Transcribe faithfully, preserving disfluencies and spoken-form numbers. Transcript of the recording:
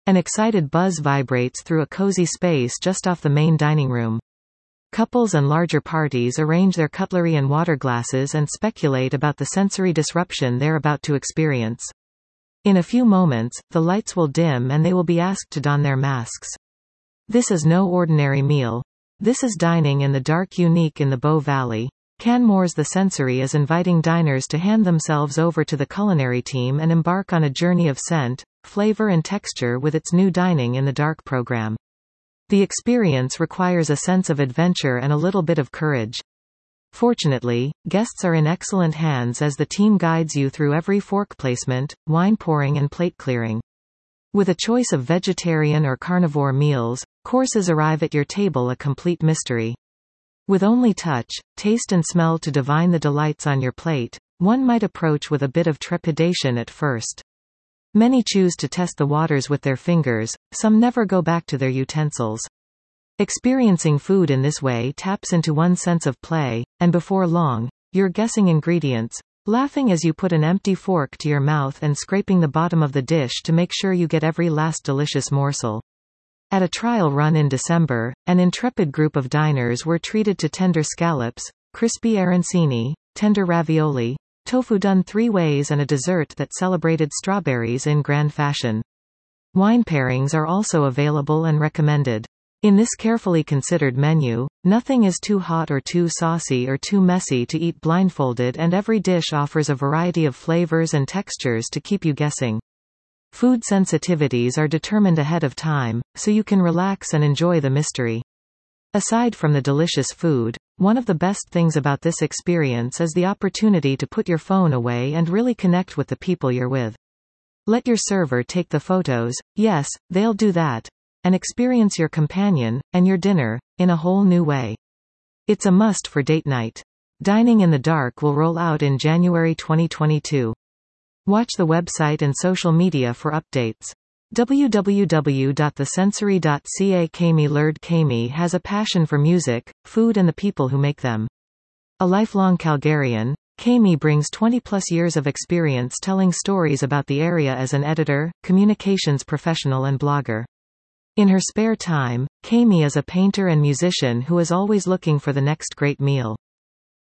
An excited buzz vibrates through a cozy space just off the main dining room. Couples and larger parties arrange their cutlery and water glasses and speculate about the sensory disruption they're about to experience. In a few moments, the lights will dim and they will be asked to don their masks. This is no ordinary meal. This is dining in the dark, unique in the Bow Valley. Canmore's The Sensory is inviting diners to hand themselves over to the culinary team and embark on a journey of scent, flavor and texture with its new Dining in the Dark program. The experience requires a sense of adventure and a little bit of courage. Fortunately, guests are in excellent hands as the team guides you through every fork placement, wine pouring and plate clearing. With a choice of vegetarian or carnivore meals, courses arrive at your table a complete mystery. With only touch, taste and smell to divine the delights on your plate, one might approach with a bit of trepidation at first. Many choose to test the waters with their fingers, some never go back to their utensils. Experiencing food in this way taps into one's sense of play, and before long, you're guessing ingredients, laughing as you put an empty fork to your mouth and scraping the bottom of the dish to make sure you get every last delicious morsel. At a trial run in December, an intrepid group of diners were treated to tender scallops, crispy arancini, tender ravioli, tofu done three ways and a dessert that celebrated strawberries in grand fashion. Wine pairings are also available and recommended. In this carefully considered menu, nothing is too hot or too saucy or too messy to eat blindfolded, and every dish offers a variety of flavors and textures to keep you guessing. Food sensitivities are determined ahead of time, so you can relax and enjoy the mystery. Aside from the delicious food, one of the best things about this experience is the opportunity to put your phone away and really connect with the people you're with. Let your server take the photos, yes, they'll do that, and experience your companion, and your dinner, in a whole new way. It's a must for date night. Dining in the Dark will roll out in January twenty twenty-two. Watch the website and social media for updates. w w w dot the sensory dot c a Kami Lurd Kami has a passion for music, food and the people who make them. A lifelong Calgarian, Kami brings twenty plus years of experience telling stories about the area as an editor, communications professional and blogger. In her spare time, Kami is a painter and musician who is always looking for the next great meal.